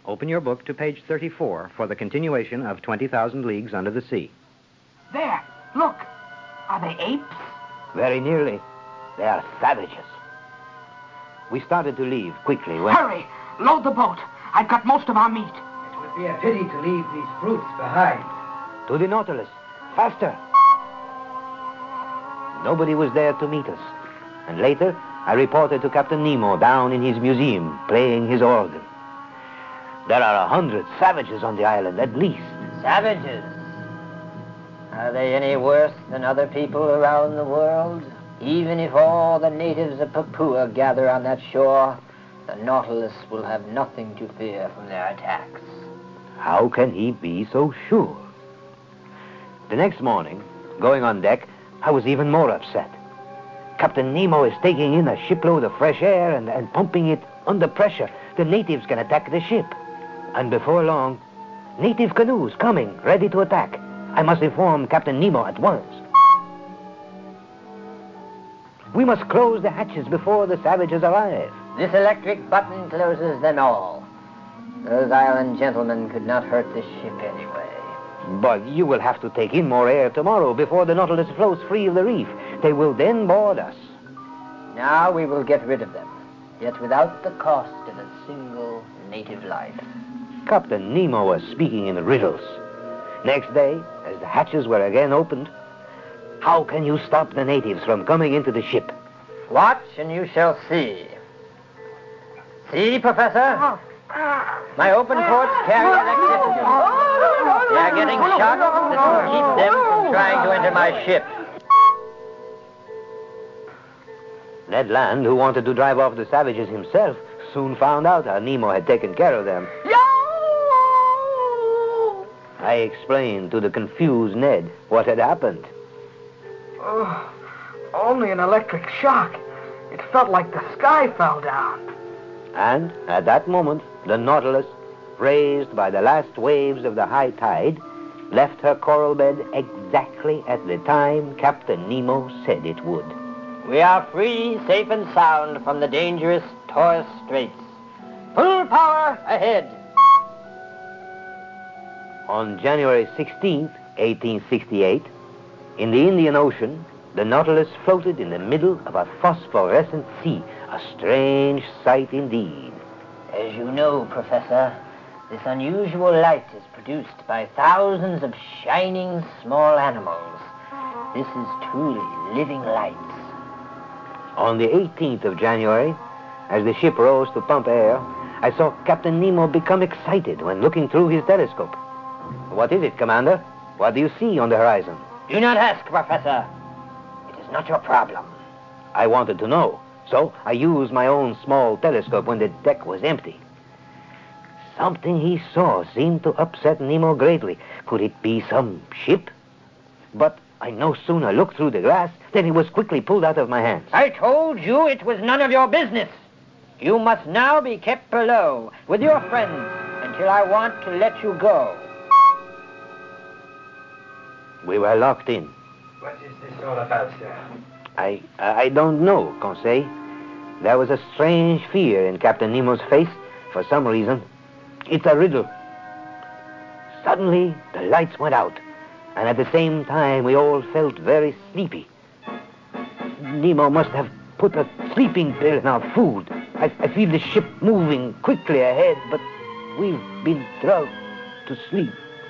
Open your book to page 34 for the continuation of 20,000 Leagues Under the Sea. There, look. Are they apes? Very nearly. They are savages. We started to leave quickly when... Hurry! Load the boat. I've got most of our meat. It would be a pity to leave these fruits behind. To the Nautilus. Faster! Nobody was there to meet us. And later, I reported to Captain Nemo down in his museum, playing his organ. There are 100 savages on the island, at least. Savages? Are they any worse than other people around the world? Even if all the natives of Papua gather on that shore, the Nautilus will have nothing to fear from their attacks. How can he be so sure? The next morning, going on deck, I was even more upset. Captain Nemo is taking in a shipload of fresh air and pumping it under pressure. The natives can attack the ship. And before long, native canoes coming, ready to attack. I must inform Captain Nemo at once. We must close the hatches before the savages arrive. This electric button closes them all. Those island gentlemen could not hurt this ship anyway. But you will have to take in more air tomorrow before the Nautilus floats free of the reef. They will then board us. Now we will get rid of them, yet without the cost of a single native life. Captain Nemo was speaking in riddles. Next day, as the hatches were again opened, how can you stop the natives from coming into the ship? Watch and you shall see. See, Professor? My open ports carry electricity. They are getting shocks that will keep them from trying to enter my ship. Ned Land, who wanted to drive off the savages himself, soon found out how Nemo had taken care of them. I explained to the confused Ned what had happened. Oh, only an electric shock. It felt like the sky fell down. And at that moment, the Nautilus, raised by the last waves of the high tide, left her coral bed exactly at the time Captain Nemo said it would. We are free, safe and sound from the dangerous Torres Straits. Full power ahead. On January 16th, 1868, in the Indian Ocean, the Nautilus floated in the middle of a phosphorescent sea, a strange sight indeed. As you know, Professor, this unusual light is produced by thousands of shining small animals. This is truly living light. On the 18th of January, as the ship rose to pump air, I saw Captain Nemo become excited when looking through his telescope. What is it, Commander? What do you see on the horizon? Do not ask, Professor. It is not your problem. I wanted to know, so I used my own small telescope when the deck was empty. Something he saw seemed to upset Nemo greatly. Could it be some ship? But I no sooner looked through the glass than it was quickly pulled out of my hands. I told you it was none of your business. You must now be kept below with your friends until I want to let you go. We were locked in. What is this all about, sir? I don't know, Conseil. There was a strange fear in Captain Nemo's face for some reason. It's a riddle. Suddenly, the lights went out, and at the same time, we all felt very sleepy. Nemo must have put a sleeping pill in our food. I feel the ship moving quickly ahead, but we've been drugged to sleep.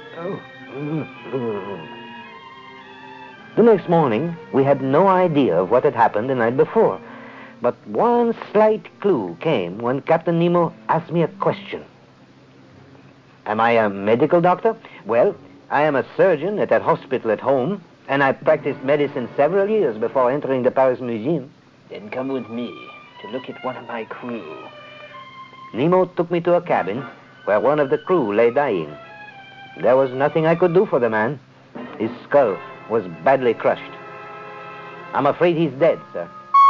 The next morning, we had no idea of what had happened the night before. But one slight clue came when Captain Nemo asked me a question. Am I a medical doctor? Well, I am a surgeon at that hospital at home, and I practiced medicine several years before entering the Paris Museum. Then come with me to look at one of my crew. Nemo took me to a cabin where one of the crew lay dying. There was nothing I could do for the man. His skull was badly crushed. I'm afraid he's dead, sir.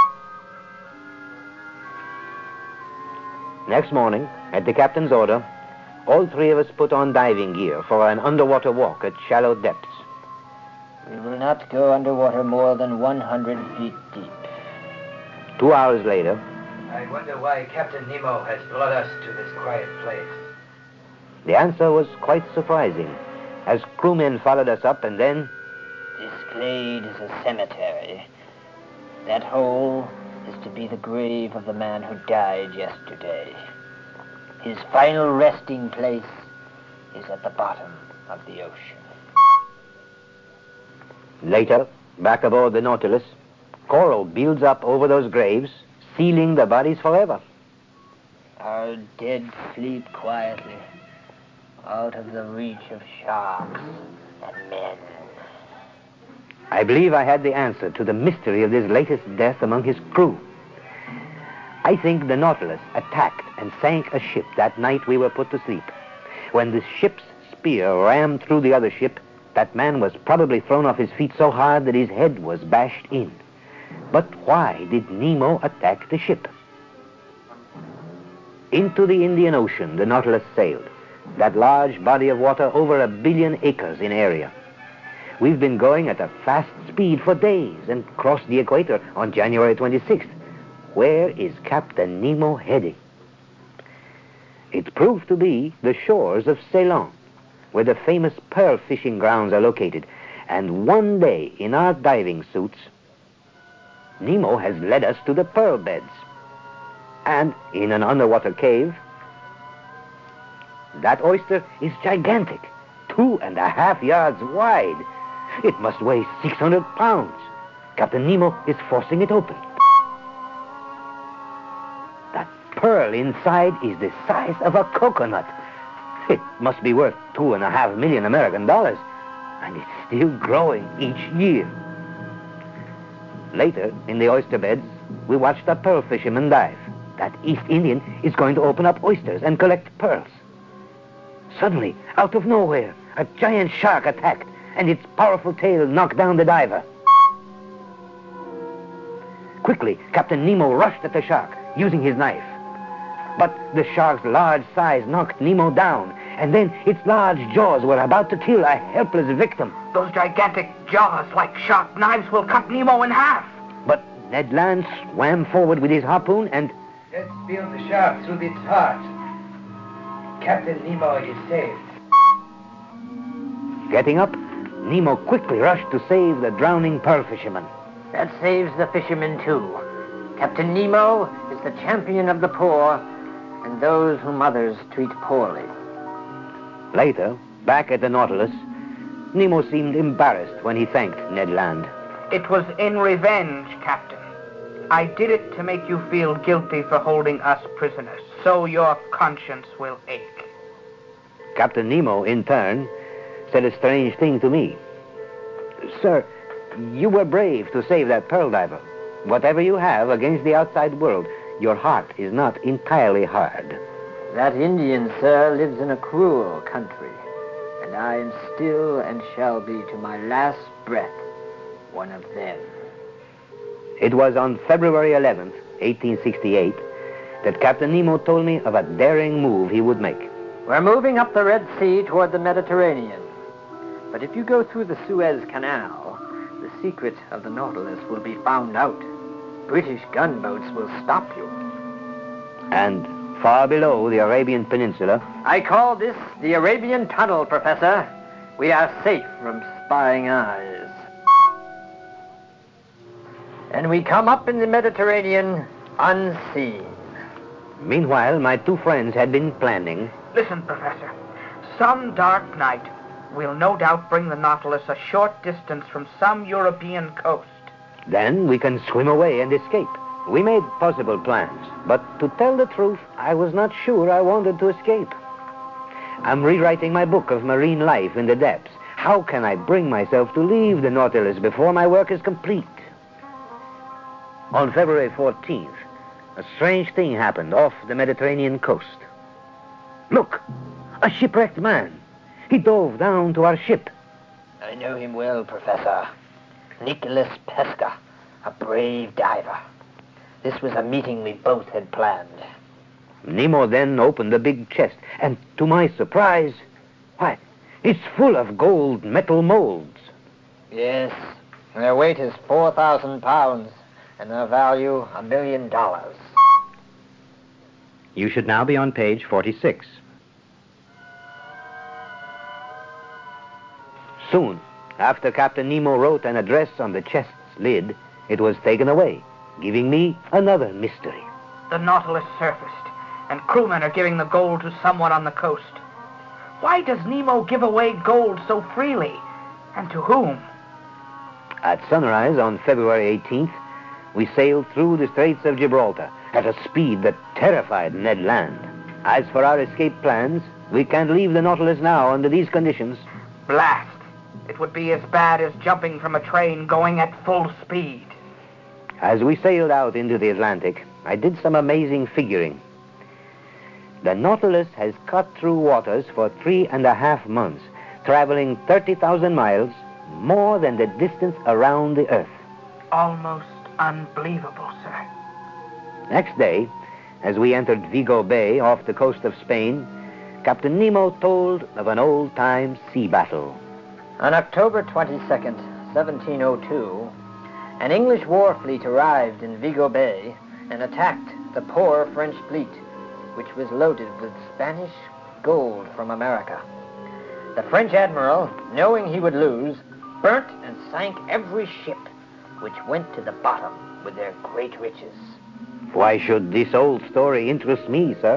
Next morning, at the captain's order, all three of us put on diving gear for an underwater walk at shallow depths. We will not go underwater more than 100 feet deep. 2 hours later, I wonder why Captain Nemo has brought us to this quiet place. The answer was quite surprising, as crewmen followed us up, and then... This glade is a cemetery. That hole is to be the grave of the man who died yesterday. His final resting place is at the bottom of the ocean. Later, back aboard the Nautilus, coral builds up over those graves, sealing the bodies forever. Our dead sleep quietly, out of the reach of sharks and men. I believe I had the answer to the mystery of this latest death among his crew. I think the Nautilus attacked and sank a ship that night we were put to sleep. When the ship's spear rammed through the other ship, that man was probably thrown off his feet so hard that his head was bashed in. But why did Nemo attack the ship? Into the Indian Ocean the Nautilus sailed, that large body of water over 1 billion acres in area. We've been going at a fast speed for days and crossed the equator on January 26th. Where is Captain Nemo heading? It proved to be the shores of Ceylon, where the famous pearl fishing grounds are located. And one day, in our diving suits, Nemo has led us to the pearl beds. And in an underwater cave, that oyster is gigantic, 2.5 yards wide. It must weigh 600 pounds. Captain Nemo is forcing it open. That pearl inside is the size of a coconut. It must be worth 2.5 million American dollars, and it's still growing each year. Later, in the oyster beds, we watched a pearl fisherman dive. That East Indian is going to open up oysters and collect pearls. Suddenly, out of nowhere, a giant shark attacked, and its powerful tail knocked down the diver. Quickly, Captain Nemo rushed at the shark, using his knife. But the shark's large size knocked Nemo down, and then its large jaws were about to kill a helpless victim. Those gigantic jaws, like sharp knives, will cut Nemo in half. But Ned Land swam forward with his harpoon and... Let's spear the shark through its heart. Captain Nemo is saved. Getting up, Nemo quickly rushed to save the drowning pearl fisherman. That saves the fishermen too. Captain Nemo is the champion of the poor and those whom others treat poorly. Later, back at the Nautilus, Nemo seemed embarrassed when he thanked Ned Land. It was in revenge, Captain. I did it to make you feel guilty for holding us prisoners, so your conscience will ache. Captain Nemo, in turn, said a strange thing to me. Sir, you were brave to save that pearl diver. Whatever you have against the outside world, your heart is not entirely hard. That Indian, sir, lives in a cruel country, and I am still and shall be to my last breath one of them. It was on February 11th, 1868, that Captain Nemo told me of a daring move he would make. We're moving up the Red Sea toward the Mediterranean. But if you go through the Suez Canal, the secret of the Nautilus will be found out. British gunboats will stop you. And far below the Arabian Peninsula... I call this the Arabian Tunnel, Professor. We are safe from spying eyes. And we come up in the Mediterranean unseen. Meanwhile, my two friends had been planning... Listen, Professor. Some dark night, we'll no doubt bring the Nautilus a short distance from some European coast. Then we can swim away and escape. We made possible plans, but to tell the truth, I was not sure I wanted to escape. I'm rewriting my book of marine life in the depths. How can I bring myself to leave the Nautilus before my work is complete? On February 14th, a strange thing happened off the Mediterranean coast. Look, a shipwrecked man. He dove down to our ship. I know him well, Professor. Nicholas Pesca, a brave diver. This was a meeting we both had planned. Nemo then opened the big chest, and to my surprise, why, it's full of gold metal molds. Yes, their weight is 4,000 pounds, and their value $1 million. You should now be on page 46. Soon, after Captain Nemo wrote an address on the chest's lid, it was taken away, giving me another mystery. The Nautilus surfaced, and crewmen are giving the gold to someone on the coast. Why does Nemo give away gold so freely? And to whom? At sunrise on February 18th, we sailed through the Straits of Gibraltar at a speed that terrified Ned Land. As for our escape plans, we can't leave the Nautilus now under these conditions. Blast! It would be as bad as jumping from a train going at full speed. As we sailed out into the Atlantic, I did some amazing figuring. The Nautilus has cut through waters for 3.5 months, traveling 30,000 miles, more than the distance around the Earth. Almost unbelievable, sir. Next day, as we entered Vigo Bay off the coast of Spain, Captain Nemo told of an old-time sea battle. On October 22nd, 1702, an English war fleet arrived in Vigo Bay and attacked the poor French fleet, which was loaded with Spanish gold from America. The French admiral, knowing he would lose, burnt and sank every ship which went to the bottom with their great riches. Why should this old story interest me, sir?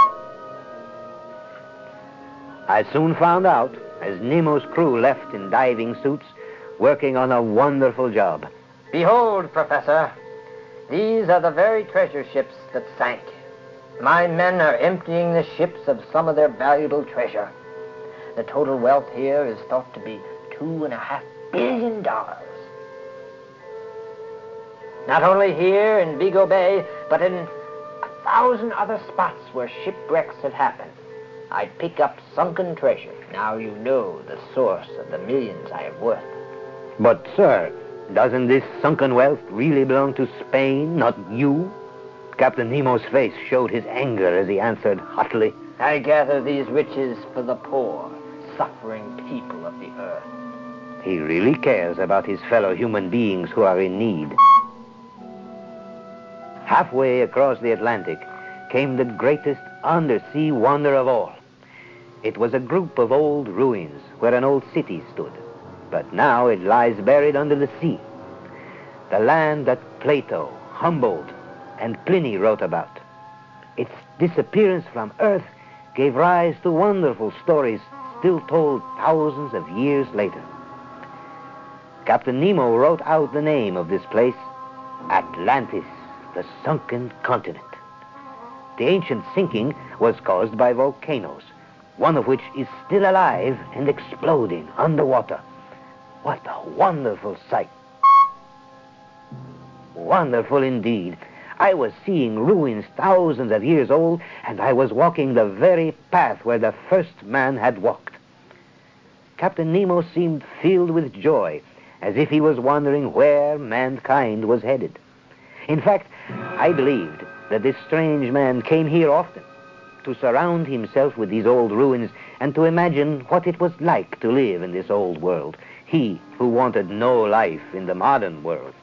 I soon found out, as Nemo's crew left in diving suits, working on a wonderful job. Behold, Professor, these are the very treasure ships that sank. My men are emptying the ships of some of their valuable treasure. The total wealth here is thought to be $2.5 billion. Not only here in Vigo Bay, but in 1,000 other spots where shipwrecks had happened. I'd pick up sunken treasure. Now you know the source of the millions I am worth. But, sir, doesn't this sunken wealth really belong to Spain, not you? Captain Nemo's face showed his anger as he answered hotly, I gather these riches for the poor, suffering people of the earth. He really cares about his fellow human beings who are in need. Halfway across the Atlantic came the greatest undersea wonder of all. It was a group of old ruins where an old city stood, but now it lies buried under the sea. The land that Plato, Humboldt, and Pliny wrote about. Its disappearance from Earth gave rise to wonderful stories still told thousands of years later. Captain Nemo wrote out the name of this place, Atlantis, the sunken continent. The ancient sinking was caused by volcanoes, one of which is still alive and exploding underwater. What a wonderful sight. Wonderful indeed. I was seeing ruins thousands of years old, and I was walking the very path where the first man had walked. Captain Nemo seemed filled with joy, as if he was wondering where mankind was headed. In fact, I believed that this strange man came here often to surround himself with these old ruins and to imagine what it was like to live in this old world, he who wanted no life in the modern world.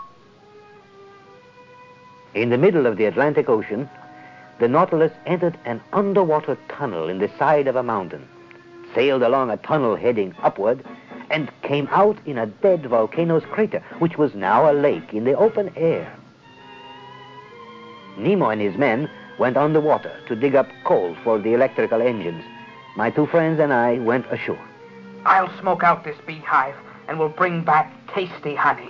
In the middle of the Atlantic Ocean, the Nautilus entered an underwater tunnel in the side of a mountain, sailed along a tunnel heading upward, and came out in a dead volcano's crater, which was now a lake in the open air. Nemo and his men went underwater to dig up coal for the electrical engines. My two friends and I went ashore. I'll smoke out this beehive, and we'll bring back tasty honey.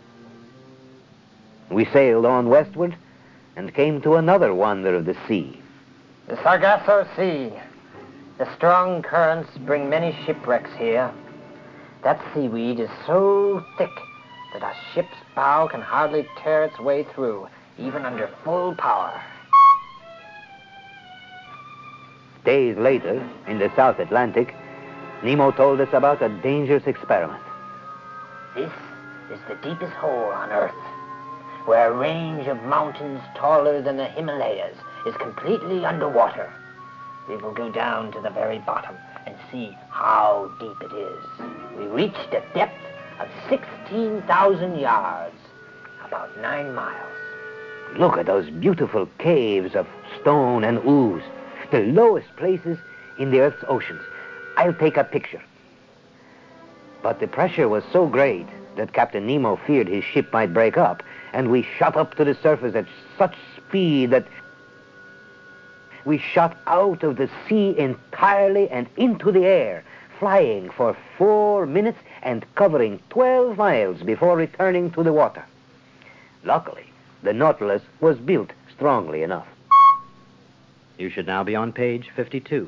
We sailed on westward and came to another wonder of the sea. The Sargasso Sea. The strong currents bring many shipwrecks here. That seaweed is so thick that a ship's bow can hardly tear its way through, even under full power. Days later, in the South Atlantic, Nemo told us about a dangerous experiment. This is the deepest hole on Earth, where a range of mountains taller than the Himalayas is completely underwater. We will go down to the very bottom and see how deep it is. We reached a depth of 16,000 yards, about 9 miles. Look at those beautiful caves of stone and ooze, the lowest places in the Earth's oceans. I'll take a picture. But the pressure was so great that Captain Nemo feared his ship might break up, and we shot up to the surface at such speed that we shot out of the sea entirely and into the air, flying for 4 minutes and covering 12 miles before returning to the water. Luckily, the Nautilus was built strongly enough. You should now be on page 52.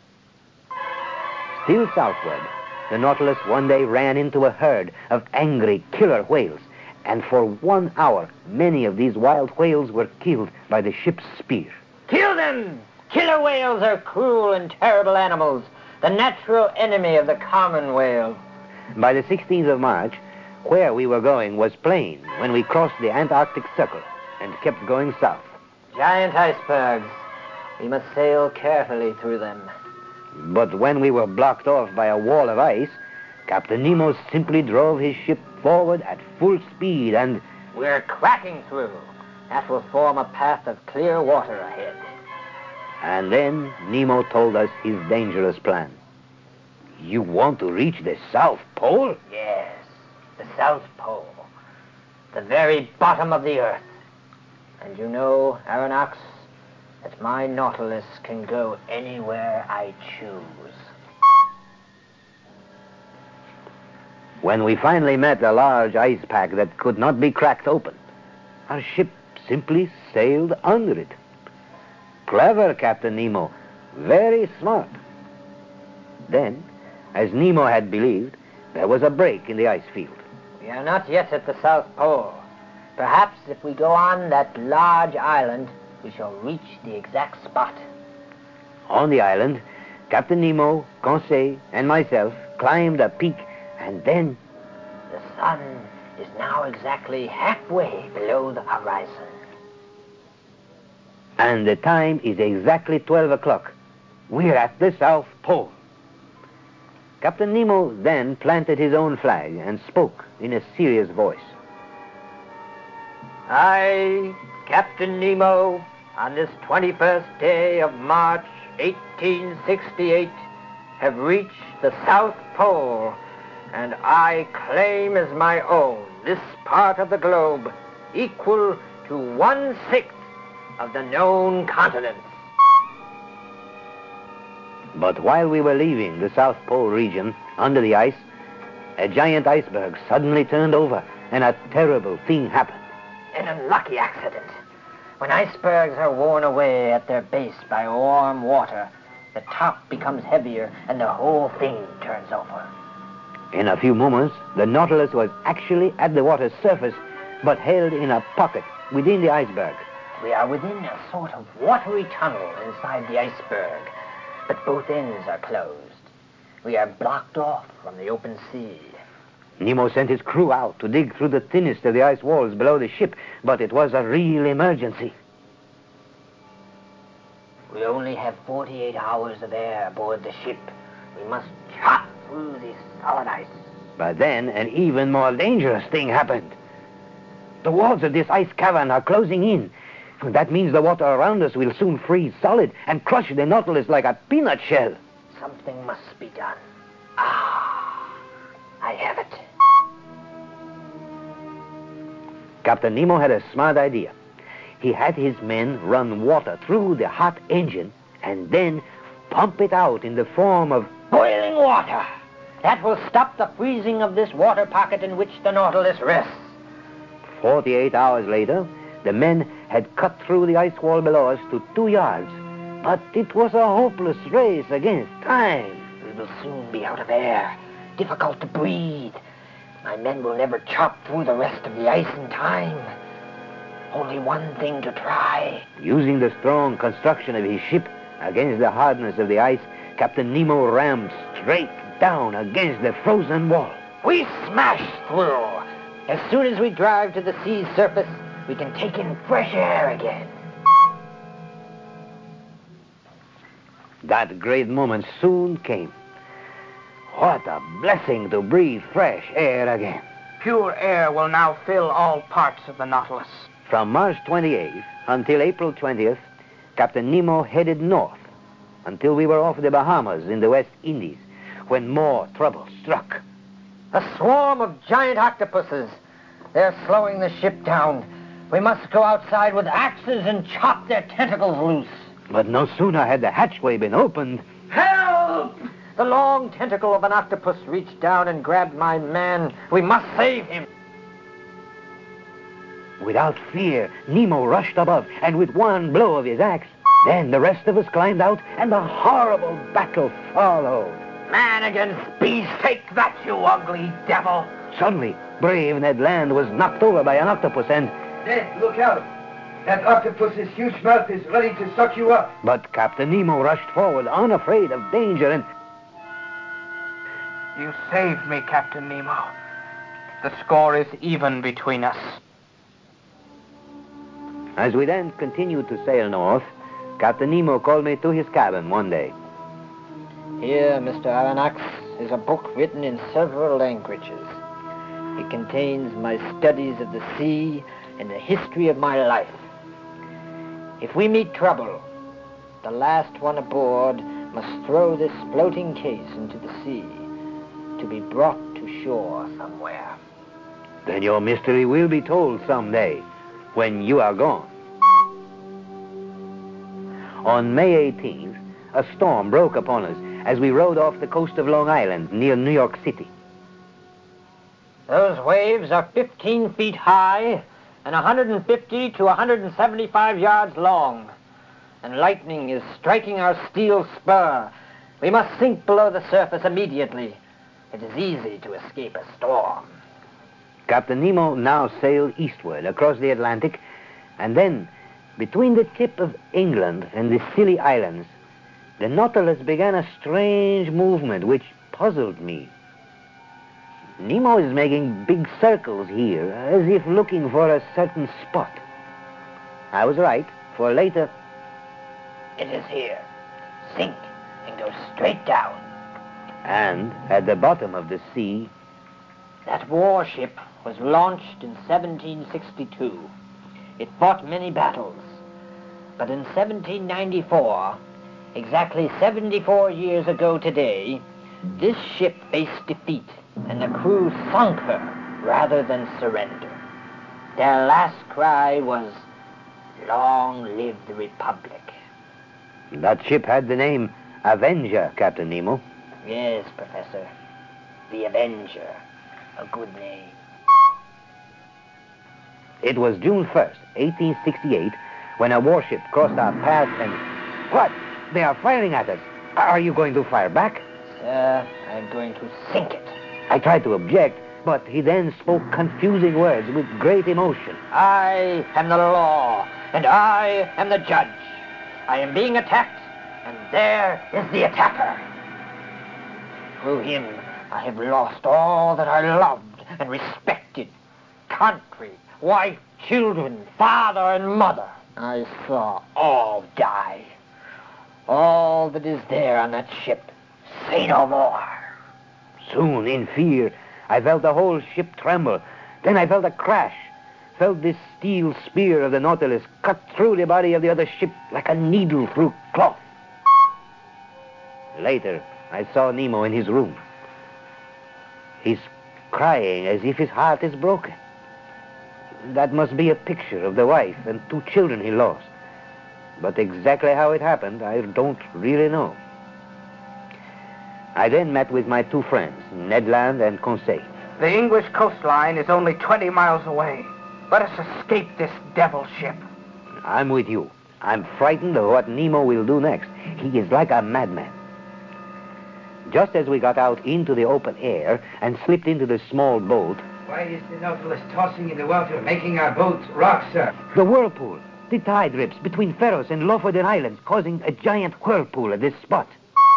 Still southward, the Nautilus one day ran into a herd of angry killer whales, and for 1 hour, many of these wild whales were killed by the ship's spear. Kill them! Killer whales are cruel and terrible animals, the natural enemy of the common whale. By the 16th of March, where we were going was plain when we crossed the Antarctic Circle and kept going south. Giant icebergs. We must sail carefully through them. But when we were blocked off by a wall of ice, Captain Nemo simply drove his ship forward at full speed and... We're cracking through. That will form a path of clear water ahead. And then Nemo told us his dangerous plan. You want to reach the South Pole? Yes, the South Pole. The very bottom of the Earth. And you know, Aronnax, that my Nautilus can go anywhere I choose. When we finally met a large ice pack that could not be cracked open, our ship simply sailed under it. Clever, Captain Nemo. Very smart. Then, as Nemo had believed, there was a break in the ice field. We are not yet at the South Pole. Perhaps if we go on that large island, we shall reach the exact spot. On the island, Captain Nemo, Conseil, and myself climbed a peak, and then... The sun is now exactly halfway below the horizon. And the time is exactly 12 o'clock. We're at the South Pole. Captain Nemo then planted his own flag and spoke in a serious voice. I, Captain Nemo, on this 21st day of March, 1868, have reached the South Pole, and I claim as my own this part of the globe equal to 1/6 of the known continents. But while we were leaving the South Pole region under the ice, a giant iceberg suddenly turned over, and a terrible thing happened. An unlucky accident. When icebergs are worn away at their base by warm water, the top becomes heavier and the whole thing turns over. In a few moments, the Nautilus was actually at the water's surface, but held in a pocket within the iceberg. We are within a sort of watery tunnel inside the iceberg, but both ends are closed. We are blocked off from the open sea. Nemo sent his crew out to dig through the thinnest of the ice walls below the ship, but it was a real emergency. We only have 48 hours of air aboard the ship. We must chop through this solid ice. But then an even more dangerous thing happened. The walls of this ice cavern are closing in. That means the water around us will soon freeze solid and crush the Nautilus like a peanut shell. Something must be done. I have it. Captain Nemo had a smart idea. He had his men run water through the hot engine and then pump it out in the form of boiling water. That will stop the freezing of this water pocket in which the Nautilus rests. 48 hours later, the men had cut through the ice wall below us to 2 yards. But it was a hopeless race against time. We will soon be out of air. Difficult to breathe. My men will never chop through the rest of the ice in time. Only one thing to try. Using the strong construction of his ship against the hardness of the ice, Captain Nemo rammed straight down against the frozen wall. We smash through. As soon as we drive to the sea's surface, we can take in fresh air again. That great moment soon came. What a blessing to breathe fresh air again. Pure air will now fill all parts of the Nautilus. From March 28th until April 20th, Captain Nemo headed north until we were off the Bahamas in the West Indies, when more trouble struck. A swarm of giant octopuses. They're slowing the ship down. We must go outside with axes and chop their tentacles loose. But no sooner had the hatchway been opened. Help! The long tentacle of an octopus reached down and grabbed my man. We must save him. Without fear, Nemo rushed above, and with one blow of his axe, then the rest of us climbed out, and a horrible battle followed. Man against beast, take that, you ugly devil! Suddenly, brave Ned Land was knocked over by an octopus, and... Ned, look out! That octopus's huge mouth is ready to suck you up. But Captain Nemo rushed forward, unafraid of danger, and... You saved me, Captain Nemo. The score is even between us. As we then continued to sail north, Captain Nemo called me to his cabin one day. Here, Mr. Aronnax, is a book written in several languages. It contains my studies of the sea and the history of my life. If we meet trouble, the last one aboard must throw this floating case into the sea to be brought to shore somewhere. Then your mystery will be told someday, when you are gone. On May 18th, a storm broke upon us as we rode off the coast of Long Island near New York City. Those waves are 15 feet high and 150 to 175 yards long, and lightning is striking our steel spur. We must sink below the surface immediately. It is easy to escape a storm. Captain Nemo now sailed eastward across the Atlantic, and then, between the tip of England and the Scilly Islands, the Nautilus began a strange movement which puzzled me. Nemo is making big circles here, as if looking for a certain spot. I was right, for later... It is here. Sink and go straight down. And at the bottom of the sea... That warship was launched in 1762. It fought many battles. But in 1794, exactly 74 years ago today, this ship faced defeat, and the crew sunk her rather than surrender. Their last cry was, "Long live the Republic." That ship had the name Avenger, Captain Nemo. Yes, Professor. The Avenger. A good name. It was June 1st, 1868, when a warship crossed our path and... What? They are firing at us. Are you going to fire back? Sir, I'm going to sink it. I tried to object, but he then spoke confusing words with great emotion. I am the law, and I am the judge. I am being attacked, and there is the attacker. Through him, I have lost all that I loved and respected. Country, wife, children, father, and mother. I saw all die. All that is there on that ship. Say no more. Soon, in fear, I felt the whole ship tremble. Then I felt a crash. Felt this steel spear of the Nautilus cut through the body of the other ship like a needle through cloth. Later, I saw Nemo in his room. He's crying as if his heart is broken. That must be a picture of the wife and 2 children he lost. But exactly how it happened, I don't really know. I then met with my 2 friends, Ned Land and Conseil. The English coastline is only 20 miles away. Let us escape this devil ship. I'm with you. I'm frightened of what Nemo will do next. He is like a madman. Just as we got out into the open air and slipped into the small boat... Why is the Nautilus tossing in the water, making our boat rock, sir? The whirlpool. The tide rips between Pharos and Lofoten Islands, causing a giant whirlpool at this spot.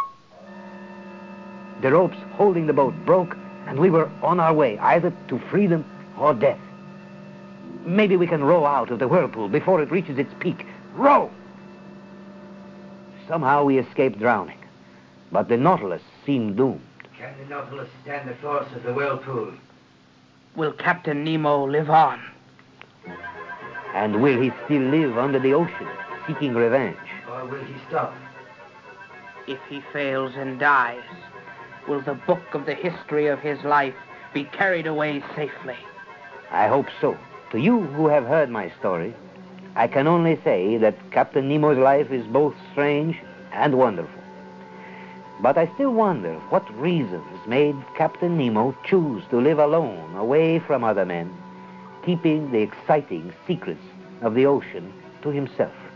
The ropes holding the boat broke, and we were on our way either to freedom or death. Maybe we can row out of the whirlpool before it reaches its peak. Row! Somehow we escaped drowning, but the Nautilus seemed doomed. Can the Nautilus stand the force of the whirlpool? Will Captain Nemo live on? And will he still live under the ocean, seeking revenge? Or will he stop? If he fails and dies, will the book of the history of his life be carried away safely. I hope so. To you who have heard my story, I can only say that Captain Nemo's life is both strange and wonderful. But I still wonder what reasons made Captain Nemo choose to live alone, away from other men, keeping the exciting secrets of the ocean to himself.